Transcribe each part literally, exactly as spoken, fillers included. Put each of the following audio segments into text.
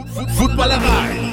Footballerei.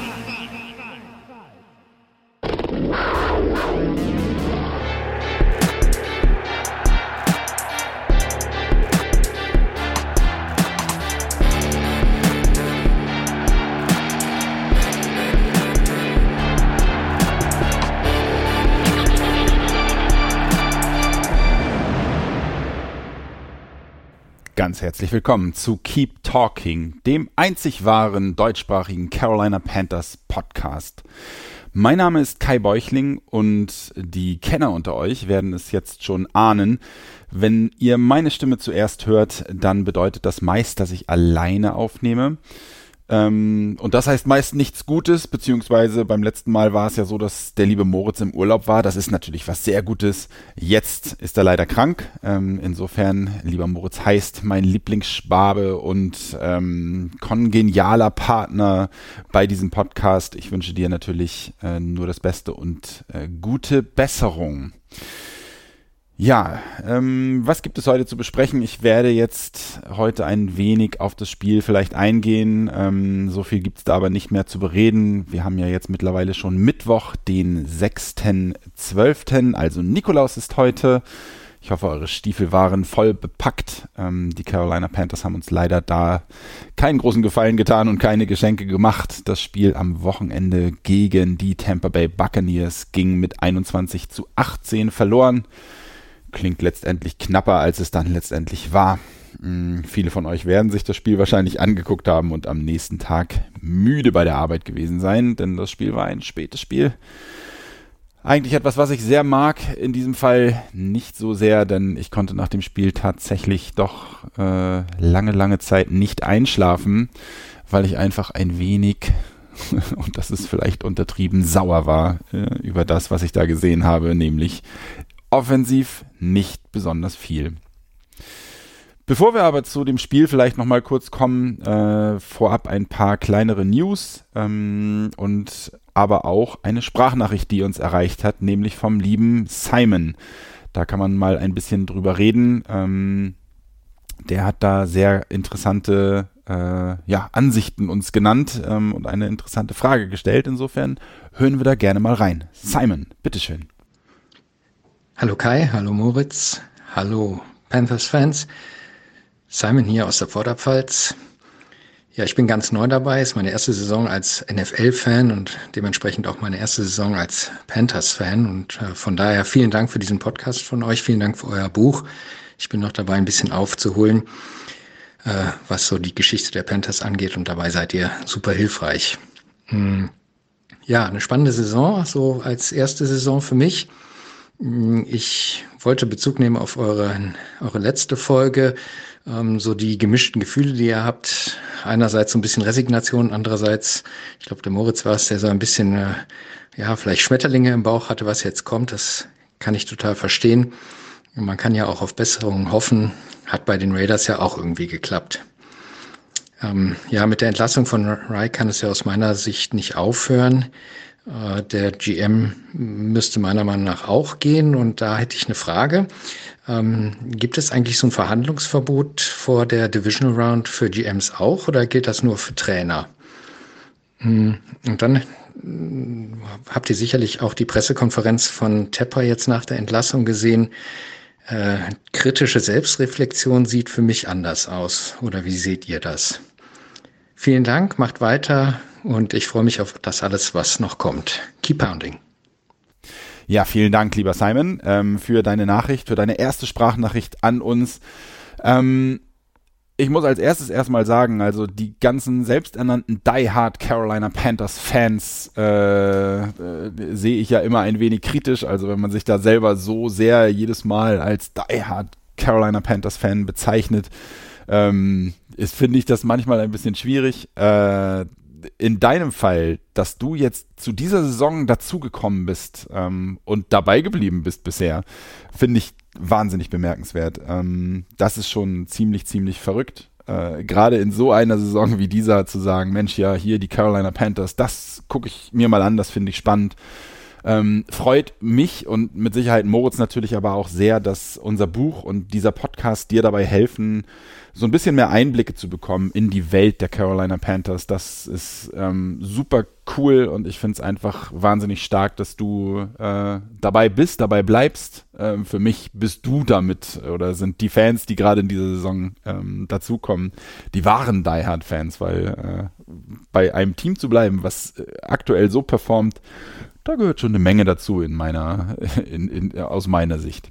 Ganz herzlich willkommen zu Keep Talking, dem einzig wahren deutschsprachigen Carolina Panthers Podcast. Mein Name ist Kai Beuchling und die Kenner unter euch werden es jetzt schon ahnen. Wenn ihr meine Stimme zuerst hört, dann bedeutet das meist, dass ich alleine aufnehme. Ähm, und das heißt meist nichts Gutes, beziehungsweise beim letzten Mal war es ja so, dass der liebe Moritz im Urlaub war. Das ist natürlich was sehr Gutes. Jetzt ist er leider krank. Ähm, insofern, lieber Moritz, heißt mein Lieblingsschwabe und ähm, kongenialer Partner bei diesem Podcast. Ich wünsche dir natürlich äh, nur das Beste und äh, gute Besserung. Ja, ähm, was gibt es heute zu besprechen? Ich werde jetzt heute ein wenig auf das Spiel vielleicht eingehen. Ähm, so viel gibt es da aber nicht mehr zu bereden. Wir haben ja jetzt mittlerweile schon Mittwoch, den sechsten zwölften Also Nikolaus ist heute. Ich hoffe, eure Stiefel waren voll bepackt. Ähm, die Carolina Panthers haben uns leider da keinen großen Gefallen getan und keine Geschenke gemacht. Das Spiel am Wochenende gegen die Tampa Bay Buccaneers ging mit einundzwanzig zu achtzehn verloren. Klingt letztendlich knapper, als es dann letztendlich war. Hm, viele von euch werden sich das Spiel wahrscheinlich angeguckt haben und am nächsten Tag müde bei der Arbeit gewesen sein, denn das Spiel war ein spätes Spiel. Eigentlich etwas, was ich sehr mag, in diesem Fall nicht so sehr, denn ich konnte nach dem Spiel tatsächlich doch äh, lange, lange Zeit nicht einschlafen, weil ich einfach ein wenig, und das ist vielleicht untertrieben, sauer war äh, über das, was ich da gesehen habe, nämlich offensiv nicht besonders viel. Bevor wir aber zu dem Spiel vielleicht nochmal kurz kommen, äh, vorab ein paar kleinere News ähm, und aber auch eine Sprachnachricht, die uns erreicht hat, nämlich vom lieben Simon. Da kann man mal ein bisschen drüber reden. Ähm, der hat da sehr interessante äh, ja, Ansichten uns genannt ähm, und eine interessante Frage gestellt. Insofern hören wir da gerne mal rein. Simon, bitteschön. Hallo Kai, hallo Moritz, hallo Panthers-Fans. Simon hier aus der Vorderpfalz. Ja, ich bin ganz neu dabei, ist meine erste Saison als N F L-Fan und dementsprechend auch meine erste Saison als Panthers-Fan. Und äh, von daher vielen Dank für diesen Podcast von euch, vielen Dank für euer Buch. Ich bin noch dabei, ein bisschen aufzuholen, äh, was so die Geschichte der Panthers angeht, und dabei seid ihr super hilfreich. Hm. Ja, eine spannende Saison, so als erste Saison für mich. Ich wollte Bezug nehmen auf eure, eure letzte Folge, ähm, so die gemischten Gefühle, die ihr habt. Einerseits so ein bisschen Resignation, andererseits, ich glaube, der Moritz war es, der so ein bisschen, äh, ja, vielleicht Schmetterlinge im Bauch hatte, was jetzt kommt. Das kann ich total verstehen. Und man kann ja auch auf Besserungen hoffen. Hat bei den Raiders ja auch irgendwie geklappt. Ähm, ja, mit der Entlassung von Reich kann es ja aus meiner Sicht nicht aufhören. Der G M müsste meiner Meinung nach auch gehen, und da hätte ich eine Frage. Ähm, gibt es eigentlich so ein Verhandlungsverbot vor der Divisional Round für G Ms auch, oder gilt das nur für Trainer? Und dann mh, habt ihr sicherlich auch die Pressekonferenz von Tepper jetzt nach der Entlassung gesehen. Äh, kritische Selbstreflexion sieht für mich anders aus. Oder wie seht ihr das? Vielen Dank, macht weiter. Und ich freue mich auf das alles, was noch kommt. Keep pounding. Ja, vielen Dank, lieber Simon, ähm, für deine Nachricht, für deine erste Sprachnachricht an uns. Ähm, ich muss als erstes erstmal sagen, also die ganzen selbsternannten Die Hard Carolina Panthers Fans äh, äh, sehe ich ja immer ein wenig kritisch. Also wenn man sich da selber so sehr jedes Mal als Die Hard Carolina Panthers Fan bezeichnet, ähm, ist, finde ich das manchmal ein bisschen schwierig. Äh, in deinem Fall, dass du jetzt zu dieser Saison dazugekommen bist ähm, und dabei geblieben bist bisher, finde ich wahnsinnig bemerkenswert. Ähm, das ist schon ziemlich, ziemlich verrückt. Äh, gerade in so einer Saison wie dieser zu sagen, Mensch, ja, hier die Carolina Panthers, das gucke ich mir mal an, das finde ich spannend. Ähm, freut mich und mit Sicherheit Moritz natürlich aber auch sehr, dass unser Buch und dieser Podcast dir dabei helfen, so ein bisschen mehr Einblicke zu bekommen in die Welt der Carolina Panthers. Das ist ähm, super cool und ich finde es einfach wahnsinnig stark, dass du äh, dabei bist, dabei bleibst. Ähm, für mich bist du damit oder sind die Fans, die gerade in dieser Saison ähm, dazukommen, die wahren Die Hard-Fans, weil äh, bei einem Team zu bleiben, was äh, aktuell so performt, da gehört schon eine Menge dazu in meiner, in, in, aus meiner Sicht.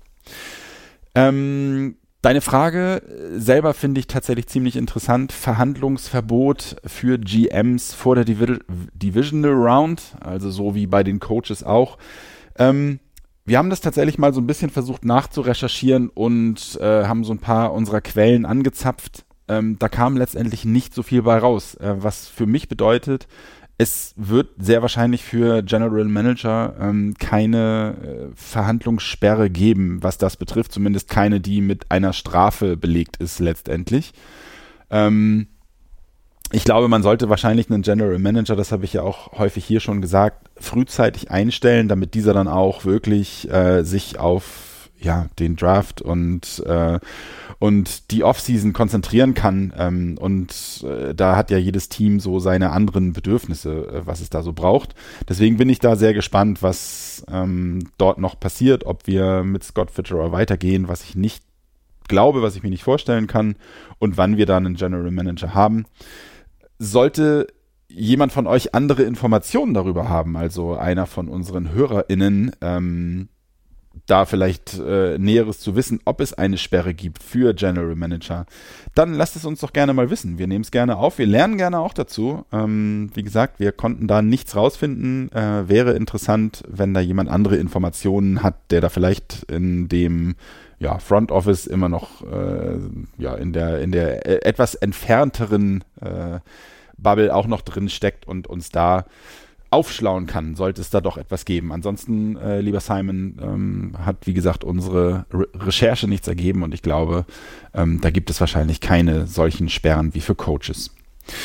Ähm, Deine Frage selber finde ich tatsächlich ziemlich interessant. Verhandlungsverbot für G Ms vor der Divi- Divisional Round, also so wie bei den Coaches auch. Ähm, wir haben das tatsächlich mal so ein bisschen versucht nachzurecherchieren und äh, haben so ein paar unserer Quellen angezapft. Ähm, da kam letztendlich nicht so viel bei raus, äh, was für mich bedeutet, es wird sehr wahrscheinlich für General Manager ähm, keine äh, Verhandlungssperre geben, was das betrifft. Zumindest keine, die mit einer Strafe belegt ist letztendlich. Ähm, ich glaube, man sollte wahrscheinlich einen General Manager, das habe ich ja auch häufig hier schon gesagt, frühzeitig einstellen, damit dieser dann auch wirklich äh, sich auf ja, den Draft und, äh, und die Offseason konzentrieren kann. Ähm, und äh, da hat ja jedes Team so seine anderen Bedürfnisse, äh, was es da so braucht. Deswegen bin ich da sehr gespannt, was ähm, dort noch passiert, ob wir mit Scott Fitterer weitergehen, was ich nicht glaube, was ich mir nicht vorstellen kann und wann wir da einen General Manager haben. Sollte jemand von euch andere Informationen darüber haben, also einer von unseren HörerInnen, ähm, da vielleicht äh, Näheres zu wissen, ob es eine Sperre gibt für General Manager, dann lasst es uns doch gerne mal wissen. Wir nehmen es gerne auf, wir lernen gerne auch dazu. Ähm, wie gesagt, wir konnten da nichts rausfinden. Äh, wäre interessant, wenn da jemand andere Informationen hat, der da vielleicht in dem ja, Front Office immer noch äh, ja, in der, in der äh, etwas entfernteren äh, Bubble auch noch drin steckt und uns da aufschlauen kann, sollte es da doch etwas geben. Ansonsten, äh, lieber Simon, ähm, hat, wie gesagt, unsere Re- Recherche nichts ergeben und ich glaube, ähm, da gibt es wahrscheinlich keine solchen Sperren wie für Coaches.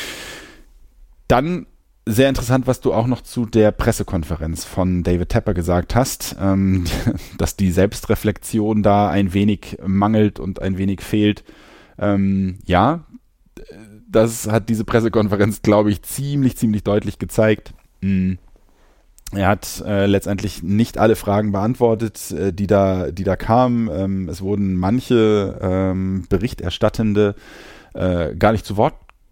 Dann sehr interessant, was du auch noch zu der Pressekonferenz von David Tepper gesagt hast, ähm, dass die Selbstreflexion da ein wenig mangelt und ein wenig fehlt. Ähm, ja, das hat diese Pressekonferenz, glaube ich, ziemlich, ziemlich deutlich gezeigt. Er hat äh, letztendlich nicht alle Fragen beantwortet, äh, die da, die da kamen. Ähm, es wurden manche ähm, Berichterstattende äh, gar nicht zu Wort,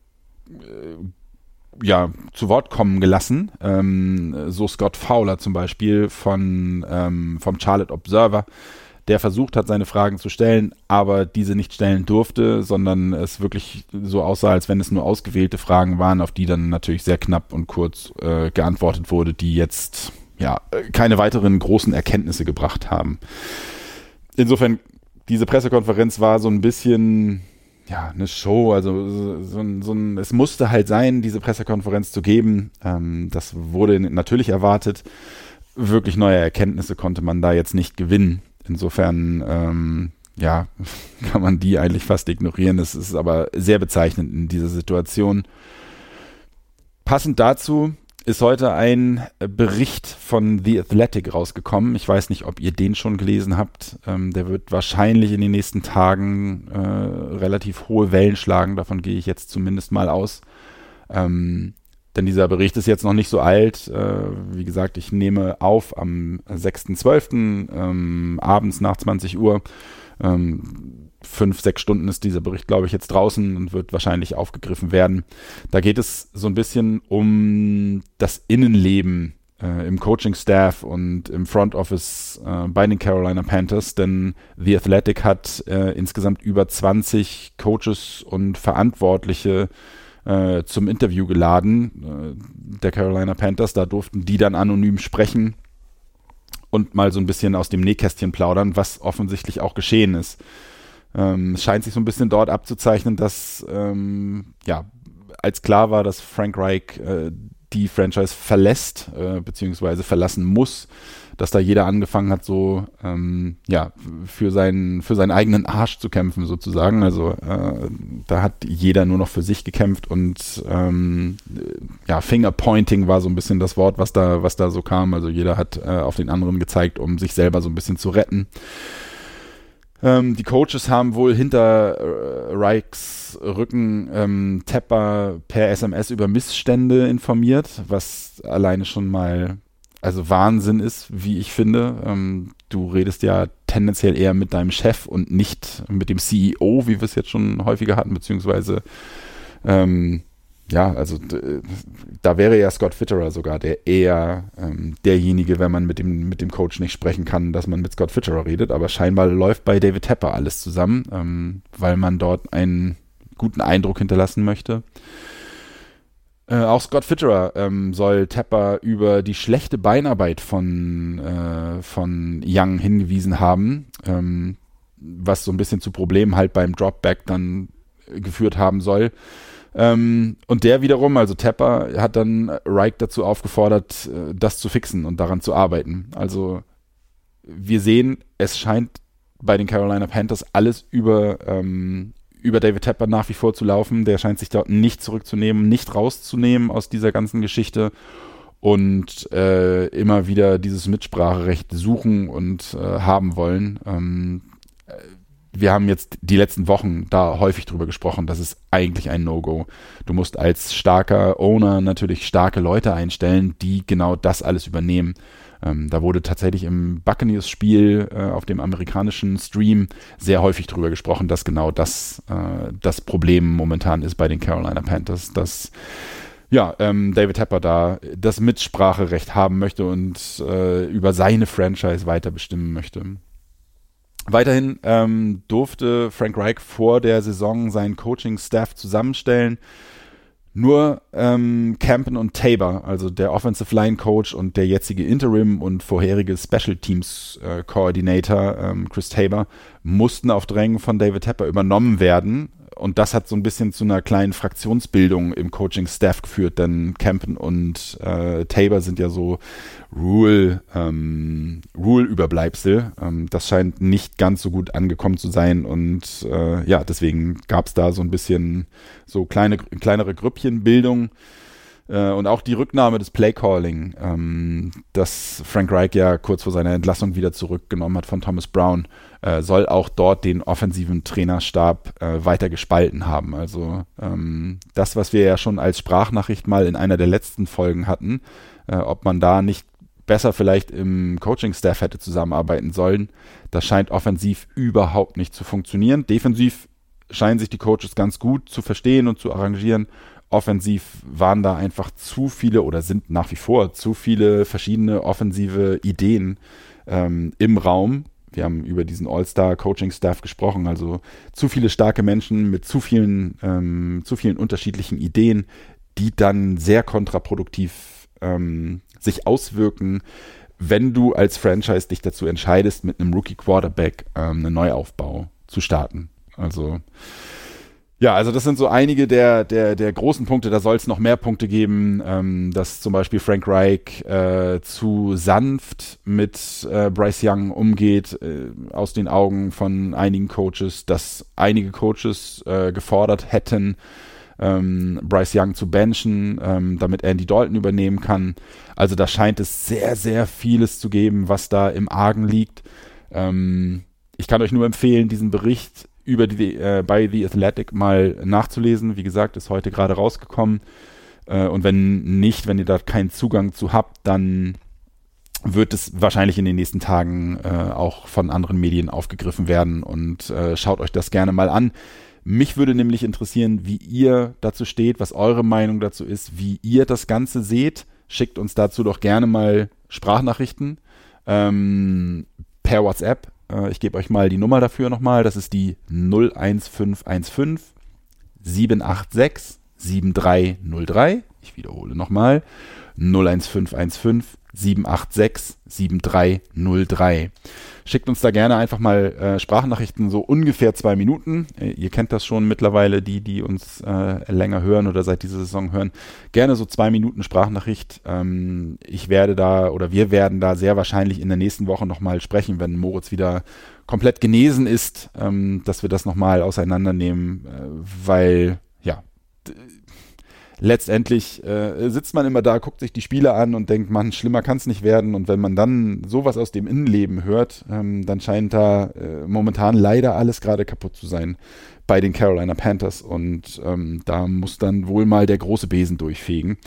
äh, ja, zu Wort kommen gelassen. Ähm, so Scott Fowler zum Beispiel von ähm, vom Charlotte Observer, der versucht hat, seine Fragen zu stellen, aber diese nicht stellen durfte, sondern es wirklich so aussah, als wenn es nur ausgewählte Fragen waren, auf die dann natürlich sehr knapp und kurz äh, geantwortet wurde, die jetzt ja keine weiteren großen Erkenntnisse gebracht haben. Insofern, diese Pressekonferenz war so ein bisschen ja eine Show, also so, so, ein, so ein, es musste halt sein, diese Pressekonferenz zu geben. Ähm, das wurde natürlich erwartet. Wirklich neue Erkenntnisse konnte man da jetzt nicht gewinnen. Insofern, ähm, ja, kann man die eigentlich fast ignorieren. Das ist aber sehr bezeichnend in dieser Situation. Passend dazu ist heute ein Bericht von The Athletic rausgekommen. Ich weiß nicht, ob ihr den schon gelesen habt. Ähm, der wird wahrscheinlich in den nächsten Tagen äh, relativ hohe Wellen schlagen. Davon gehe ich jetzt zumindest mal aus. Ähm, Denn dieser Bericht ist jetzt noch nicht so alt. Äh, wie gesagt, ich nehme auf am sechsten zwölften Ähm, abends nach zwanzig Uhr. Ähm, fünf, sechs Stunden ist dieser Bericht, glaube ich, jetzt draußen und wird wahrscheinlich aufgegriffen werden. Da geht es so ein bisschen um das Innenleben äh, im Coaching-Staff und im Front Office äh, bei den Carolina Panthers, denn The Athletic hat äh, insgesamt über zwanzig Coaches und Verantwortliche zum Interview geladen, äh, der Carolina Panthers. Da durften die dann anonym sprechen und mal so ein bisschen aus dem Nähkästchen plaudern, was offensichtlich auch geschehen ist. Ähm, es scheint sich so ein bisschen dort abzuzeichnen, dass ähm, ja, als klar war, dass Frank Reich äh, die Franchise verlässt, äh, beziehungsweise verlassen muss, dass da jeder angefangen hat, so ähm, ja, für seinen, für seinen eigenen Arsch zu kämpfen, sozusagen. Also äh, da hat jeder nur noch für sich gekämpft und ähm, ja, Fingerpointing war so ein bisschen das Wort, was da, was da so kam. Also jeder hat äh, auf den anderen gezeigt, um sich selber so ein bisschen zu retten. Ähm, die Coaches haben wohl hinter äh, Reichs Rücken ähm, Tepper per S M S über Missstände informiert, was alleine schon mal also Wahnsinn ist, wie ich finde. Ähm, du redest ja tendenziell eher mit deinem Chef und nicht mit dem C E O, wie wir es jetzt schon häufiger hatten, beziehungsweise ähm, ja, also d- da wäre ja Scott Fitterer sogar der eher ähm, derjenige, wenn man mit dem, mit dem Coach nicht sprechen kann, dass man mit Scott Fitterer redet, aber scheinbar läuft bei David Tepper alles zusammen, ähm, weil man dort einen guten Eindruck hinterlassen möchte. Äh, auch Scott Fitterer ähm, soll Tepper über die schlechte Beinarbeit von, äh, von Young hingewiesen haben, ähm, was so ein bisschen zu Problemen halt beim Dropback dann geführt haben soll. Ähm, und der wiederum, also Tepper, hat dann Reich dazu aufgefordert, äh, das zu fixen und daran zu arbeiten. Also wir sehen, es scheint bei den Carolina Panthers alles über, ähm, über David Tepper nach wie vor zu laufen. Der scheint sich dort nicht zurückzunehmen, nicht rauszunehmen aus dieser ganzen Geschichte und äh, immer wieder dieses Mitspracherecht suchen und äh, haben wollen. Ähm, wir haben jetzt die letzten Wochen da häufig drüber gesprochen, das ist eigentlich ein No-Go. Du musst als starker Owner natürlich starke Leute einstellen, die genau das alles übernehmen. Ähm, da wurde tatsächlich im Buccaneers-Spiel äh, auf dem amerikanischen Stream sehr häufig drüber gesprochen, dass genau das äh, das Problem momentan ist bei den Carolina Panthers, dass ja, ähm, David Tepper da das Mitspracherecht haben möchte und äh, über seine Franchise weiter bestimmen möchte. Weiterhin ähm, durfte Frank Reich vor der Saison seinen Coaching-Staff zusammenstellen. Nur ähm, Campen und Tabor, also der Offensive Line Coach und der jetzige Interim und vorherige Special Teams äh, Coordinator ähm, Chris Tabor, mussten auf Drängen von David Tepper übernommen werden. Und das hat so ein bisschen zu einer kleinen Fraktionsbildung im Coaching-Staff geführt, denn Campen und äh, Tabor sind ja so Rule, ähm, Rule-Überbleibsel. Ähm, das scheint nicht ganz so gut angekommen zu sein und äh, ja, deswegen gab es da so ein bisschen so kleine, kleinere Grüppchenbildung. Äh, und auch die Rücknahme des Playcalling, ähm, das Frank Reich ja kurz vor seiner Entlassung wieder zurückgenommen hat von Thomas Brown, äh, soll auch dort den offensiven Trainerstab äh, weiter gespalten haben. Also ähm, das, was wir ja schon als Sprachnachricht mal in einer der letzten Folgen hatten, äh, ob man da nicht besser vielleicht im Coaching-Staff hätte zusammenarbeiten sollen, das scheint offensiv überhaupt nicht zu funktionieren. Defensiv scheinen sich die Coaches ganz gut zu verstehen und zu arrangieren. Offensiv waren da einfach zu viele oder sind nach wie vor zu viele verschiedene offensive Ideen ähm, im Raum. Wir haben über diesen All-Star-Coaching-Staff gesprochen, also zu viele starke Menschen mit zu vielen, ähm, zu vielen unterschiedlichen Ideen, die dann sehr kontraproduktiv ähm, sich auswirken, wenn du als Franchise dich dazu entscheidest, mit einem Rookie-Quarterback ähm, einen Neuaufbau zu starten. Also ja, also das sind so einige der, der, der großen Punkte, da soll es noch mehr Punkte geben, ähm, dass zum Beispiel Frank Reich äh, zu sanft mit äh, Bryce Young umgeht, äh, aus den Augen von einigen Coaches, dass einige Coaches äh, gefordert hätten, ähm, Bryce Young zu benchen, ähm, damit Andy Dalton übernehmen kann. Also da scheint es sehr, sehr vieles zu geben, was da im Argen liegt. Ähm, ich kann euch nur empfehlen, diesen Bericht über die, äh, bei The Athletic mal nachzulesen. Wie gesagt, ist heute gerade rausgekommen. Äh, und wenn nicht, wenn ihr da keinen Zugang zu habt, dann wird es wahrscheinlich in den nächsten Tagen äh, auch von anderen Medien aufgegriffen werden und äh, schaut euch das gerne mal an. Mich würde nämlich interessieren, wie ihr dazu steht, was eure Meinung dazu ist, wie ihr das Ganze seht. Schickt uns dazu doch gerne mal Sprachnachrichten ähm, per WhatsApp. Ich gebe euch mal die Nummer dafür nochmal. Das ist die null eins fünf eins fünf sieben acht sechs sieben drei null drei. Ich wiederhole nochmal. null eins fünf eins fünf sieben acht sechs sieben drei null drei. Schickt uns da gerne einfach mal äh, Sprachnachrichten, so ungefähr zwei Minuten. Äh, ihr kennt das schon mittlerweile, die, die uns äh, länger hören oder seit dieser Saison hören. Gerne so zwei Minuten Sprachnachricht. Ähm, ich werde da oder wir werden da sehr wahrscheinlich in der nächsten Woche nochmal sprechen, wenn Moritz wieder komplett genesen ist, ähm, dass wir das nochmal auseinandernehmen, äh, weil, ja, d- letztendlich äh, sitzt man immer da, guckt sich die Spiele an und denkt, man, schlimmer kann es nicht werden. Und wenn man dann sowas aus dem Innenleben hört, ähm, dann scheint da äh, momentan leider alles gerade kaputt zu sein bei den Carolina Panthers. Und ähm, da muss dann wohl mal der große Besen durchfegen.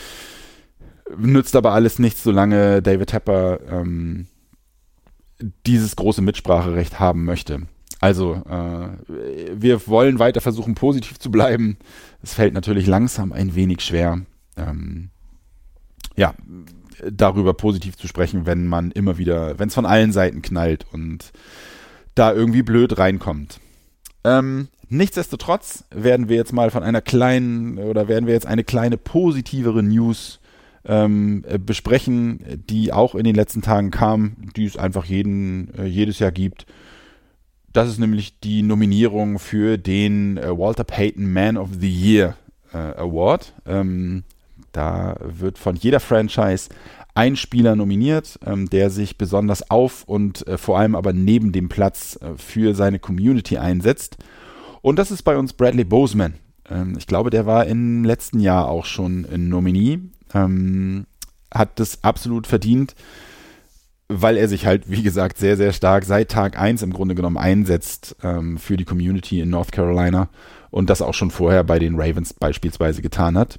Nützt aber alles nichts, solange David Tepper ähm, dieses große Mitspracherecht haben möchte. Also, äh, wir wollen weiter versuchen, positiv zu bleiben. Es fällt natürlich langsam ein wenig schwer, ähm, ja, darüber positiv zu sprechen, wenn man immer wieder, wenn es von allen Seiten knallt und da irgendwie blöd reinkommt. Ähm, nichtsdestotrotz werden wir jetzt mal von einer kleinen, oder werden wir jetzt eine kleine positivere News ähm, besprechen, die auch in den letzten Tagen kam, die es einfach jeden, äh, jedes Jahr gibt. Das ist nämlich die Nominierung für den äh, Walter Payton Man of the Year äh, Award. Ähm, da wird von jeder Franchise ein Spieler nominiert, ähm, der sich besonders auf und äh, vor allem aber neben dem Platz äh, für seine Community einsetzt. Und das ist bei uns Bradley Bozeman. Ähm, ich glaube, der war im letzten Jahr auch schon ein Nominee. Ähm, hat das absolut verdient, weil er sich halt, wie gesagt, sehr, sehr stark seit Tag eins im Grunde genommen einsetzt ähm, für die Community in North Carolina und das auch schon vorher bei den Ravens beispielsweise getan hat.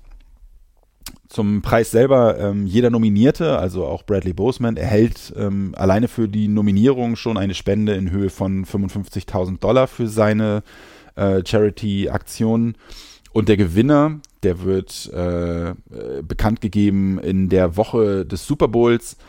Zum Preis selber, ähm, jeder Nominierte, also auch Bradley Bozeman, erhält ähm, alleine für die Nominierung schon eine Spende in Höhe von fünfundfünfzigtausend Dollar für seine äh, Charity-Aktion. Und der Gewinner, der wird äh, bekannt gegeben in der Woche des Super Bowls,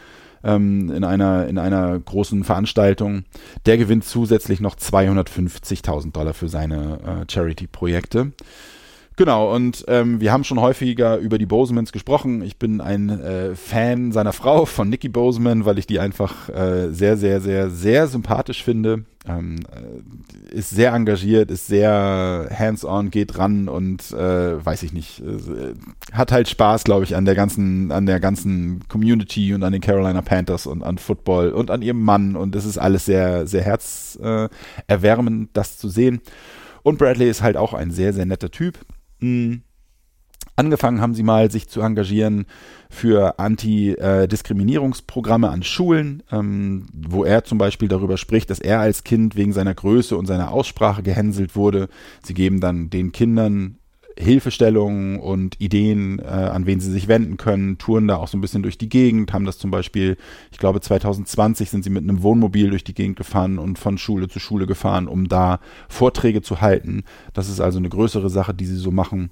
in einer, in einer großen Veranstaltung. Der gewinnt zusätzlich noch zweihundertfünfzigtausend Dollar für seine äh, Charity-Projekte. Genau, und ähm, wir haben schon häufiger über die Bozemans gesprochen. Ich bin ein äh, Fan seiner Frau, von Nikki Bozeman, weil ich die einfach äh, sehr, sehr, sehr, sehr sympathisch finde. Ähm, äh, ist sehr engagiert, ist sehr hands-on, geht ran und äh, weiß ich nicht, äh, hat halt Spaß, glaube ich, an der ganzen, an der ganzen Community und an den Carolina Panthers und an Football und an ihrem Mann. Und es ist alles sehr, sehr herzerwärmend, äh, das zu sehen. Und Bradley ist halt auch ein sehr, sehr netter Typ. Mhm. Angefangen haben sie mal, sich zu engagieren für Anti-Diskriminierungsprogramme an Schulen, ähm, wo er zum Beispiel darüber spricht, dass er als Kind wegen seiner Größe und seiner Aussprache gehänselt wurde. Sie geben dann den Kindern Hilfestellungen und Ideen, äh, an wen sie sich wenden können, touren da auch so ein bisschen durch die Gegend, haben das zum Beispiel, ich glaube zwanzig zwanzig sind sie mit einem Wohnmobil durch die Gegend gefahren und von Schule zu Schule gefahren, um da Vorträge zu halten. Das ist also eine größere Sache, die sie so machen.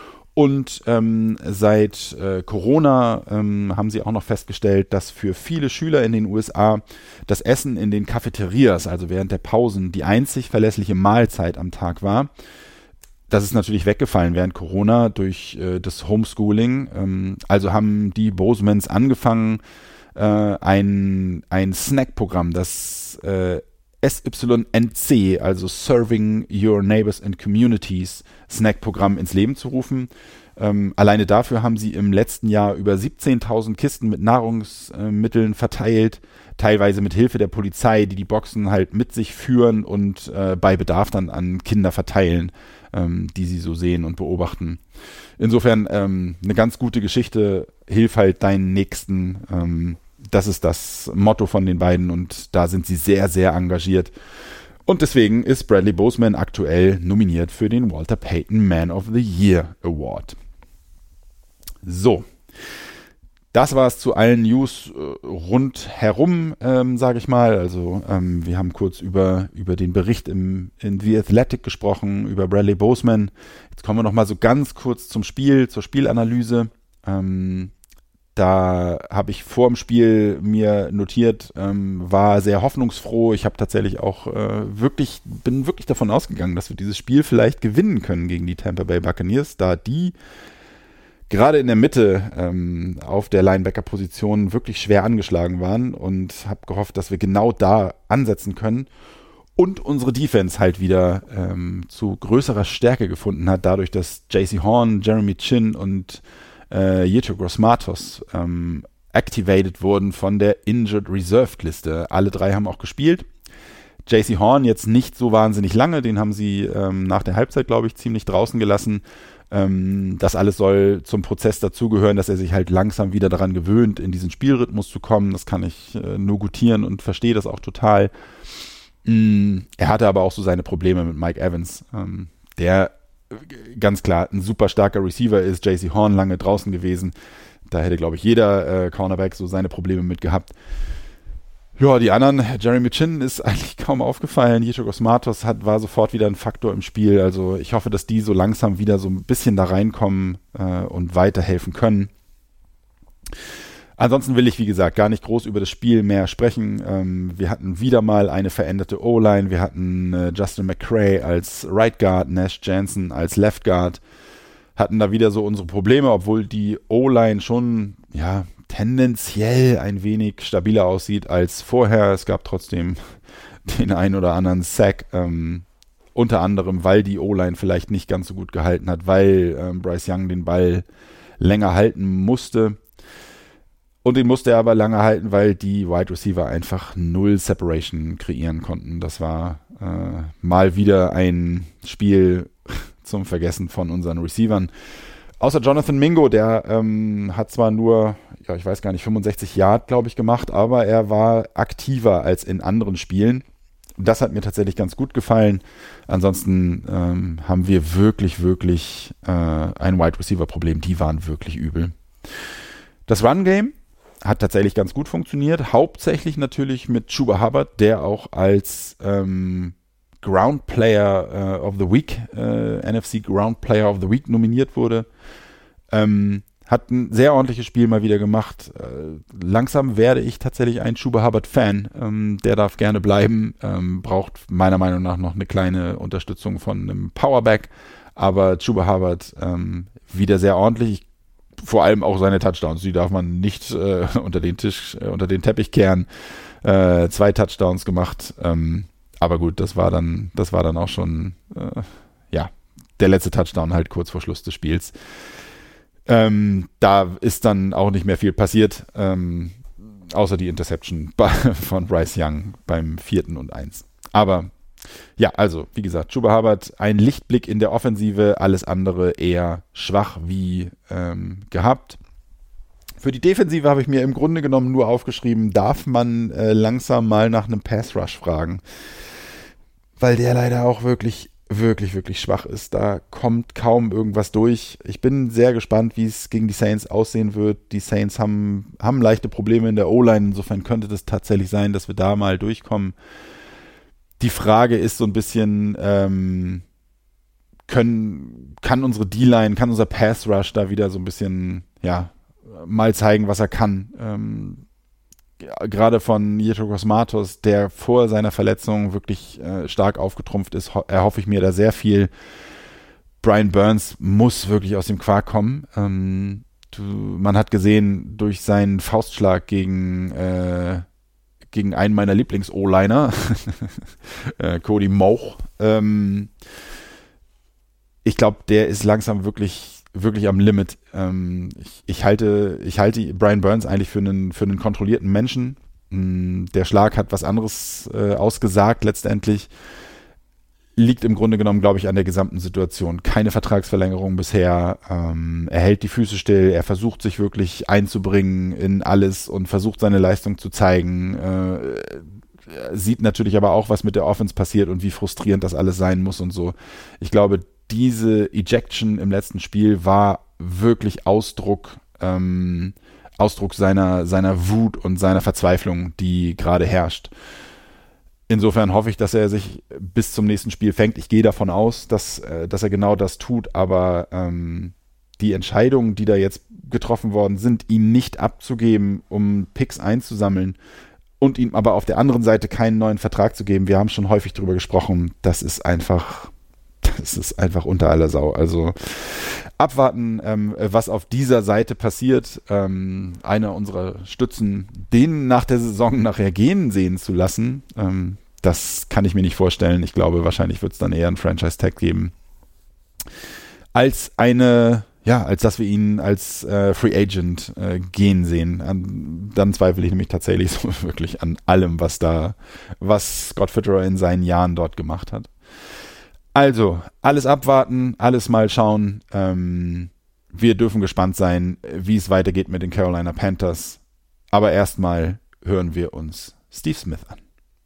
Und ähm, seit äh, Corona ähm, haben sie auch noch festgestellt, dass für viele Schüler in den U S A das Essen in den Cafeterias, also während der Pausen, die einzig verlässliche Mahlzeit am Tag war. Das ist natürlich weggefallen während Corona durch äh, das Homeschooling. Ähm, also haben die Bozemans angefangen, äh, ein, ein Snackprogramm, das äh, S Y N C, also Serving Your Neighbors and Communities Snackprogramm ins Leben zu rufen. Ähm, alleine dafür haben sie im letzten Jahr über siebzehntausend Kisten mit Nahrungsmitteln verteilt, teilweise mit Hilfe der Polizei, die die Boxen halt mit sich führen und äh, bei Bedarf dann an Kinder verteilen, ähm, die sie so sehen und beobachten. Insofern ähm, eine ganz gute Geschichte, hilf halt deinen Nächsten. Ähm, das ist das Motto von den beiden und da sind sie sehr, sehr engagiert. Und deswegen ist Bradley Bozeman aktuell nominiert für den Walter Payton Man of the Year Award. So, das war es zu allen News äh, rundherum, ähm, sage ich mal. Also ähm, wir haben kurz über, über den Bericht im, in The Athletic gesprochen, über Bradley Bozeman. Jetzt kommen wir noch mal so ganz kurz zum Spiel, zur Spielanalyse. Ähm, Da habe ich vor dem Spiel mir notiert, ähm, war sehr hoffnungsfroh. Ich habe tatsächlich auch äh, wirklich, bin wirklich davon ausgegangen, dass wir dieses Spiel vielleicht gewinnen können gegen die Tampa Bay Buccaneers, da die gerade in der Mitte ähm, auf der Linebacker-Position wirklich schwer angeschlagen waren und habe gehofft, dass wir genau da ansetzen können und unsere Defense halt wieder ähm, zu größerer Stärke gefunden hat, dadurch, dass J C Horn, Jeremy Chinn und äh, Yetur Gross-Matos ähm, activated wurden von der Injured Reserved Liste. Alle drei haben auch gespielt. J C Horn jetzt nicht so wahnsinnig lange, den haben sie ähm, nach der Halbzeit, glaube ich, ziemlich draußen gelassen. Ähm, das alles soll zum Prozess dazugehören, dass er sich halt langsam wieder daran gewöhnt, in diesen Spielrhythmus zu kommen. Das kann ich äh, nur gutieren und verstehe das auch total. Mm, er hatte aber auch so seine Probleme mit Mike Evans, ähm, der äh, ganz klar ein super starker Receiver ist. J C Horn lange draußen gewesen. Da hätte, glaube ich, jeder äh, Cornerback so seine Probleme mit gehabt. Ja, die anderen, Jeremy Chinn ist eigentlich kaum aufgefallen. Yetur Gross-Matos hat, war sofort wieder ein Faktor im Spiel. Also ich hoffe, dass die so langsam wieder so ein bisschen da reinkommen äh, und weiterhelfen können. Ansonsten will ich, wie gesagt, gar nicht groß über das Spiel mehr sprechen. Ähm, wir hatten wieder mal eine veränderte O-Line. Wir hatten äh, Justin McCray als Right Guard, Nash Jansen als Left Guard. Hatten da wieder so unsere Probleme, obwohl die O-Line schon, ja, tendenziell ein wenig stabiler aussieht als vorher. Es gab trotzdem den ein oder anderen Sack, ähm, unter anderem, weil die O-Line vielleicht nicht ganz so gut gehalten hat, weil ähm, Bryce Young den Ball länger halten musste. Und den musste er aber lange halten, weil die Wide Receiver einfach null Separation kreieren konnten. Das war äh, mal wieder ein Spiel zum Vergessen von unseren Receivern. Außer Jonathan Mingo, der ähm, hat zwar nur, ja, ich weiß gar nicht, fünfundsechzig Yard, glaube ich, gemacht, aber er war aktiver als in anderen Spielen. Das hat mir tatsächlich ganz gut gefallen. Ansonsten ähm, haben wir wirklich, wirklich äh, ein Wide Receiver Problem. Die waren wirklich übel. Das Run Game hat tatsächlich ganz gut funktioniert. Hauptsächlich natürlich mit Chuba Hubbard, der auch als ähm, Ground Player uh, of the Week, uh, N F C Ground Player of the Week nominiert wurde. Ähm, hat ein sehr ordentliches Spiel mal wieder gemacht. Äh, langsam werde ich tatsächlich ein Chuba Hubbard-Fan. Ähm, der darf gerne bleiben. Ähm, braucht meiner Meinung nach noch eine kleine Unterstützung von einem Powerback. Aber Chuba Hubbard ähm, wieder sehr ordentlich. Vor allem auch seine Touchdowns. Die darf man nicht äh, unter den Tisch, äh, unter den Teppich kehren. Äh, zwei Touchdowns gemacht. Ähm, Aber gut, das war dann, das war dann auch schon, äh, ja, der letzte Touchdown halt kurz vor Schluss des Spiels. Ähm, da ist dann auch nicht mehr viel passiert, ähm, außer die Interception von Bryce Young beim vierten und eins. Aber ja, also, wie gesagt, Chuba Hubbard, ein Lichtblick in der Offensive, alles andere eher schwach wie ähm, gehabt. Für die Defensive habe ich mir im Grunde genommen nur aufgeschrieben, darf man äh, langsam mal nach einem Pass-Rush fragen. Weil der leider auch wirklich, wirklich, wirklich schwach ist. Da kommt kaum irgendwas durch. Ich bin sehr gespannt, wie es gegen die Saints aussehen wird. Die Saints haben, haben leichte Probleme in der O-Line. Insofern könnte das tatsächlich sein, dass wir da mal durchkommen. Die Frage ist so ein bisschen, ähm, können, kann unsere D-Line, kann unser Pass-Rush da wieder so ein bisschen, ja, mal zeigen, was er kann. Ähm, gerade von Yetur Gross-Matos, der vor seiner Verletzung wirklich äh, stark aufgetrumpft ist, ho- erhoffe ich mir da sehr viel. Brian Burns muss wirklich aus dem Quark kommen. Ähm, du, man hat gesehen, durch seinen Faustschlag gegen, äh, gegen einen meiner Lieblings-O-Liner, äh, Cody Mauch, ähm, ich glaube, der ist langsam wirklich wirklich am Limit. Ähm, ich, ich halte ich halte Brian Burns eigentlich für einen für einen kontrollierten Menschen. Mm, der Schlag hat was anderes äh, ausgesagt letztendlich. Liegt im Grunde genommen, glaube ich, an der gesamten Situation. Keine Vertragsverlängerung bisher. Ähm, er hält die Füße still. Er versucht sich wirklich einzubringen in alles und versucht seine Leistung zu zeigen. Äh, sieht natürlich aber auch, was mit der Offense passiert und wie frustrierend das alles sein muss und so. Ich glaube, diese Ejection im letzten Spiel war wirklich Ausdruck, ähm, Ausdruck seiner, seiner Wut und seiner Verzweiflung, die gerade herrscht. Insofern hoffe ich, dass er sich bis zum nächsten Spiel fängt. Ich gehe davon aus, dass, äh, dass er genau das tut, aber ähm, die Entscheidungen, die da jetzt getroffen worden sind, ihn nicht abzugeben, um Picks einzusammeln und ihm aber auf der anderen Seite keinen neuen Vertrag zu geben, wir haben schon häufig drüber gesprochen, das ist einfach das ist einfach unter aller Sau. Also abwarten, ähm, was auf dieser Seite passiert. Ähm, einer unserer Stützen, den nach der Saison nachher gehen sehen zu lassen, ähm, das kann ich mir nicht vorstellen. Ich glaube, wahrscheinlich wird es dann eher einen Franchise-Tag geben, als eine, ja, als dass wir ihn als äh, Free Agent äh, gehen sehen. An, dann zweifle ich nämlich tatsächlich so wirklich an allem, was da, was Scott Fitterer in seinen Jahren dort gemacht hat. Also, alles abwarten, alles mal schauen. Ähm, wir dürfen gespannt sein, wie es weitergeht mit den Carolina Panthers. Aber erstmal hören wir uns Steve Smith an.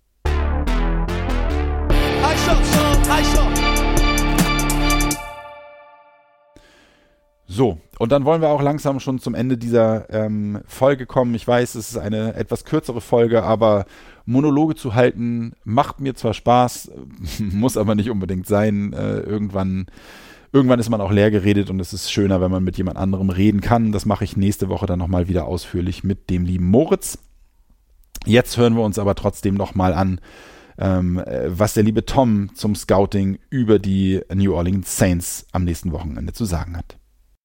So, und dann wollen wir auch langsam schon zum Ende dieser ähm, Folge kommen. Ich weiß, es ist eine etwas kürzere Folge, aber Monologe zu halten macht mir zwar Spaß, muss aber nicht unbedingt sein. Äh, irgendwann, irgendwann ist man auch leer geredet und es ist schöner, wenn man mit jemand anderem reden kann. Das mache ich nächste Woche dann nochmal wieder ausführlich mit dem lieben Moritz. Jetzt hören wir uns aber trotzdem nochmal an, ähm, was der liebe Tom zum Scouting über die New Orleans Saints am nächsten Wochenende zu sagen hat.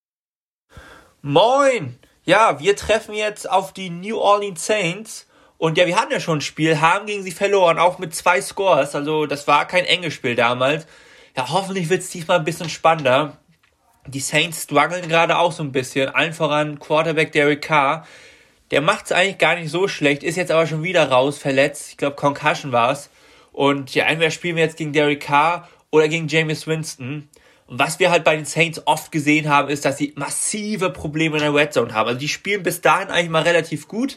Moin! Ja, wir treffen jetzt auf die New Orleans Saints und ja, wir hatten ja schon ein Spiel, haben gegen sie verloren, auch mit zwei Scores, also das war kein enges Spiel damals. Ja, hoffentlich wird es diesmal ein bisschen spannender. Die Saints strugglen gerade auch so ein bisschen, allen voran Quarterback Derek Carr. Der macht es eigentlich gar nicht so schlecht, ist jetzt aber schon wieder raus, verletzt, ich glaube Concussion war es. Und ja, entweder spielen wir jetzt gegen Derek Carr oder gegen Jameis Winston. Und was wir halt bei den Saints oft gesehen haben, ist, dass sie massive Probleme in der Red Zone haben. Also die spielen bis dahin eigentlich mal relativ gut,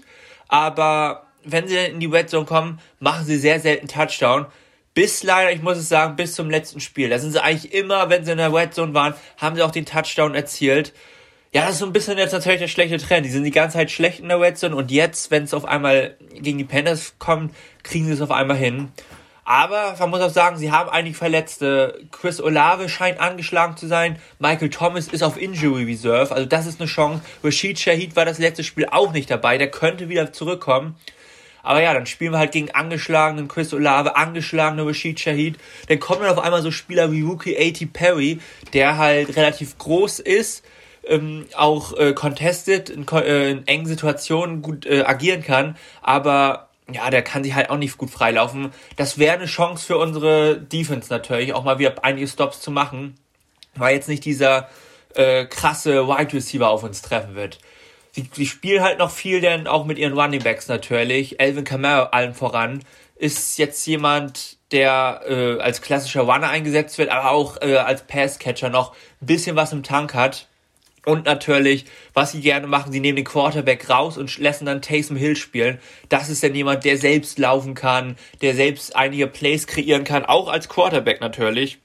aber wenn sie in die Red Zone kommen, machen sie sehr selten Touchdown. Bis leider, ich muss es sagen, bis zum letzten Spiel. Da sind sie eigentlich immer, wenn sie in der Red Zone waren, haben sie auch den Touchdown erzielt. Ja, das ist so ein bisschen jetzt natürlich der schlechte Trend. Die sind die ganze Zeit schlecht in der Red Zone und jetzt, wenn es auf einmal gegen die Panthers kommt, kriegen sie es auf einmal hin. Aber man muss auch sagen, sie haben einige Verletzte. Chris Olave scheint angeschlagen zu sein. Michael Thomas ist auf Injury Reserve. Also das ist eine Chance. Rashid Shaheed war das letzte Spiel auch nicht dabei. Der könnte wieder zurückkommen. Aber ja, dann spielen wir halt gegen angeschlagenen Chris Olave, angeschlagenen Rashid Shaheed. Dann kommen dann auf einmal so Spieler wie Rookie A T Perry, der halt relativ groß ist, ähm, auch äh, contested, in, äh, in engen Situationen gut äh, agieren kann. Aber ja, der kann sich halt auch nicht gut freilaufen. Das wäre eine Chance für unsere Defense natürlich, auch mal wieder einige Stops zu machen, weil jetzt nicht dieser äh, krasse Wide Receiver auf uns treffen wird. Sie, sie spielen halt noch viel, denn auch mit ihren Running Backs natürlich. Alvin Kamara allen voran ist jetzt jemand, der äh, als klassischer Runner eingesetzt wird, aber auch äh, als Passcatcher noch ein bisschen was im Tank hat. Und natürlich, was sie gerne machen, sie nehmen den Quarterback raus und lassen dann Taysom Hill spielen. Das ist dann jemand, der selbst laufen kann, der selbst einige Plays kreieren kann, auch als Quarterback natürlich.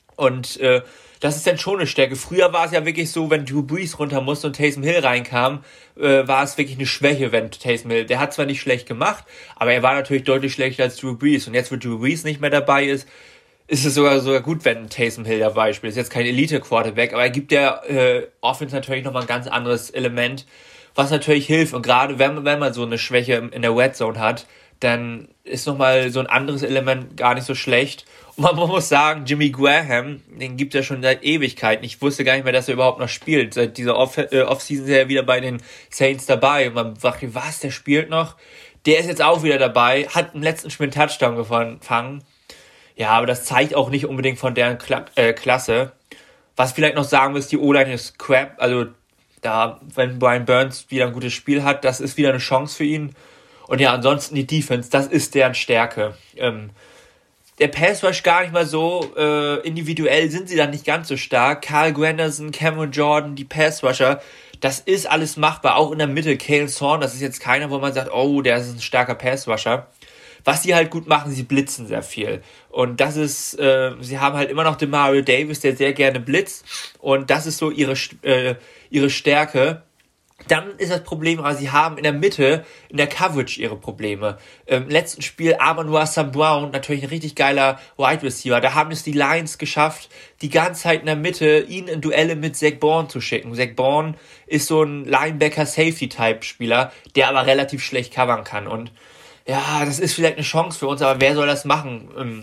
Und äh, das ist dann schon eine Stärke. Früher war es ja wirklich so, wenn Drew Brees runter musste und Taysom Hill reinkam, äh, war es wirklich eine Schwäche, wenn Taysom Hill, der hat zwar nicht schlecht gemacht, aber er war natürlich deutlich schlechter als Drew Brees. Und jetzt, wo Drew Brees nicht mehr dabei ist, ist es sogar sogar gut, wenn Taysom Hill dabei spielt. Ist jetzt kein Elite-Quarterback, aber er gibt der äh, Offense natürlich nochmal ein ganz anderes Element, was natürlich hilft. Und gerade wenn, wenn man so eine Schwäche in der Red Zone hat, dann ist nochmal so ein anderes Element gar nicht so schlecht. Und man muss sagen, Jimmy Graham, den gibt es ja schon seit Ewigkeiten. Ich wusste gar nicht mehr, dass er überhaupt noch spielt. Seit dieser Off- äh, Offseason ist er ja wieder bei den Saints dabei. Und man dachte, was, der spielt noch? Der ist jetzt auch wieder dabei, hat im letzten Spiel einen Touchdown gefangen. Ja, aber das zeigt auch nicht unbedingt von deren Kla- äh, Klasse. Was vielleicht noch sagen muss, die O-Line ist crap. Also da, wenn Brian Burns wieder ein gutes Spiel hat, das ist wieder eine Chance für ihn. Und ja, ansonsten die Defense, das ist deren Stärke. Ähm, der Pass Rush gar nicht mal so, äh, individuell sind sie dann nicht ganz so stark. Carl Granderson, Cameron Jordan, die Pass Rusher, das ist alles machbar. Auch in der Mitte, Kalen Thorne, das ist jetzt keiner, wo man sagt, oh, der ist ein starker Pass Rusher. Was sie halt gut machen, sie blitzen sehr viel. Und das ist, äh, sie haben halt immer noch Demario Davis, der sehr gerne blitzt. Und das ist so ihre, äh, ihre Stärke. Dann ist das Problem, aber sie haben in der Mitte, in der Coverage ihre Probleme. Im letzten Spiel Amon-Ra Saint Brown, natürlich ein richtig geiler Wide Receiver. Da haben es die Lions geschafft, die ganze Zeit in der Mitte ihn in Duelle mit Zack Bourne zu schicken. Zack Bourne ist so ein Linebacker-Safety-Type-Spieler, der aber relativ schlecht covern kann. Und ja, das ist vielleicht eine Chance für uns, aber wer soll das machen?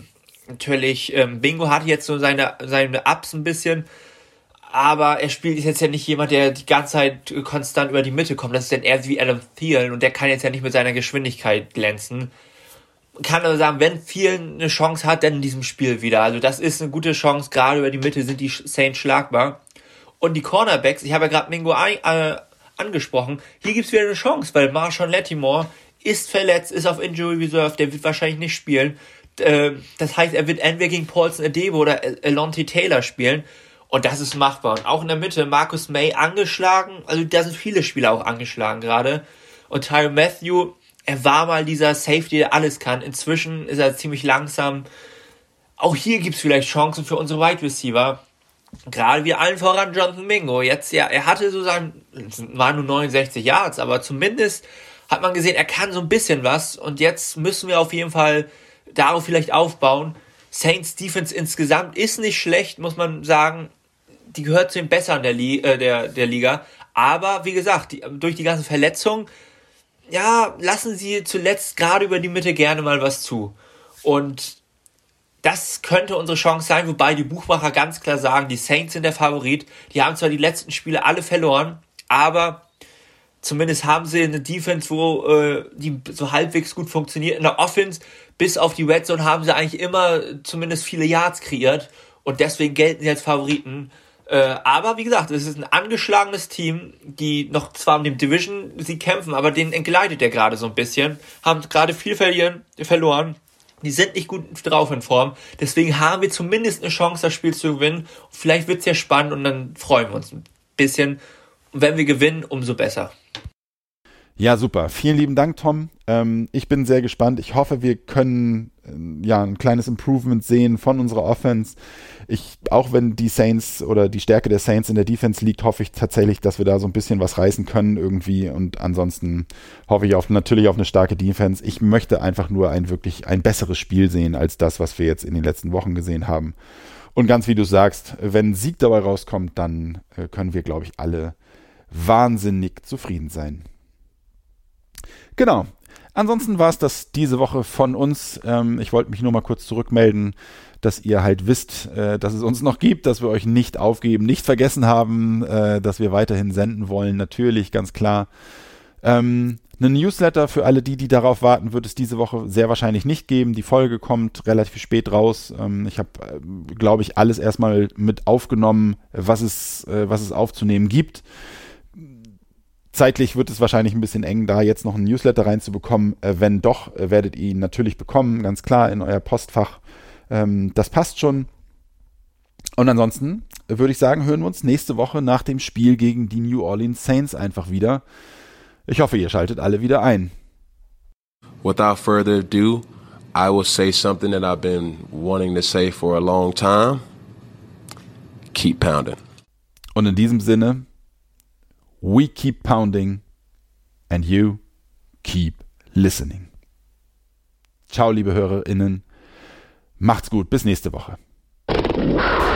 natürlich, ähm, Bingo hat jetzt so seine, seine Ups ein bisschen, aber er spielt jetzt ja nicht jemand, der die ganze Zeit konstant über die Mitte kommt. Das ist dann eher wie Adam Thielen und der kann jetzt ja nicht mit seiner Geschwindigkeit glänzen. Man kann aber sagen, wenn Thielen eine Chance hat, dann in diesem Spiel wieder. Also das ist eine gute Chance, gerade über die Mitte sind die Saints schlagbar. Und die Cornerbacks, ich habe ja gerade Mingo ein, äh, angesprochen, hier gibt es wieder eine Chance, weil Marshawn Lattimore ist verletzt, ist auf Injury Reserve, der wird wahrscheinlich nicht spielen. Das heißt, er wird entweder gegen Paulson Adebo oder Alontae Taylor spielen. Und das ist machbar. Und auch in der Mitte, Marcus May angeschlagen. Also da sind viele Spieler auch angeschlagen gerade. Und Tyrann Mathieu, er war mal dieser Safety, der alles kann. Inzwischen ist er ziemlich langsam. Auch hier gibt es vielleicht Chancen für unsere Wide Receiver. Gerade wie allen voran Jonathan Mingo. Jetzt, ja, er hatte so sein, waren nur neunundsechzig Yards, aber zumindest hat man gesehen, er kann so ein bisschen was. Und jetzt müssen wir auf jeden Fall darauf vielleicht aufbauen. Saints Defense insgesamt ist nicht schlecht, muss man sagen. Die gehört zu den Besseren der, Li- äh, der, der Liga. Aber wie gesagt, die, durch die ganzen Verletzungen, ja, lassen sie zuletzt gerade über die Mitte gerne mal was zu. Und das könnte unsere Chance sein, wobei die Buchmacher ganz klar sagen, die Saints sind der Favorit. Die haben zwar die letzten Spiele alle verloren, aber zumindest haben sie eine Defense, wo äh, die so halbwegs gut funktioniert. In der Offense, bis auf die Red Zone, haben sie eigentlich immer zumindest viele Yards kreiert. Und deswegen gelten sie als Favoriten. Äh, aber wie gesagt, es ist ein angeschlagenes Team, die noch zwar um den Division-Sieg kämpfen, aber denen entgleitet der gerade so ein bisschen. Haben gerade viel verlieren, verloren. Die sind nicht gut drauf in Form. Deswegen haben wir zumindest eine Chance, das Spiel zu gewinnen. Vielleicht wird es ja spannend und dann freuen wir uns ein bisschen. Und wenn wir gewinnen, umso besser. Ja, super. Vielen lieben Dank, Tom. Ähm, ich bin sehr gespannt. Ich hoffe, wir können äh, ja ein kleines Improvement sehen von unserer Offense. Ich, auch wenn die Saints oder die Stärke der Saints in der Defense liegt, hoffe ich tatsächlich, dass wir da so ein bisschen was reißen können irgendwie. Und ansonsten hoffe ich auf, natürlich auf eine starke Defense. Ich möchte einfach nur ein wirklich ein besseres Spiel sehen als das, was wir jetzt in den letzten Wochen gesehen haben. Und ganz wie du sagst, wenn ein Sieg dabei rauskommt, dann äh, können wir, glaube ich, alle wahnsinnig zufrieden sein. Genau. Ansonsten war es das diese Woche von uns. Ähm, ich wollte mich nur mal kurz zurückmelden, dass ihr halt wisst, äh, dass es uns noch gibt, dass wir euch nicht aufgeben, nicht vergessen haben, äh, dass wir weiterhin senden wollen. Natürlich, ganz klar. Ähm, eine Newsletter für alle die, die darauf warten, wird es diese Woche sehr wahrscheinlich nicht geben. Die Folge kommt relativ spät raus. Ähm, ich habe, äh, glaube ich, alles erstmal mit aufgenommen, was es, äh, was es aufzunehmen gibt. Zeitlich wird es wahrscheinlich ein bisschen eng, da jetzt noch einen Newsletter reinzubekommen. Äh, wenn doch, äh, werdet ihr ihn natürlich bekommen, ganz klar, in euer Postfach. Ähm, das passt schon. Und ansonsten äh, würde ich sagen, hören wir uns nächste Woche nach dem Spiel gegen die New Orleans Saints einfach wieder. Ich hoffe, ihr schaltet alle wieder ein. Without further ado, I will say something that I've been wanting to say for a long time. Keep pounding. Und in diesem Sinne, we keep pounding and you keep listening. Ciao, liebe HörerInnen. Macht's gut. Bis nächste Woche.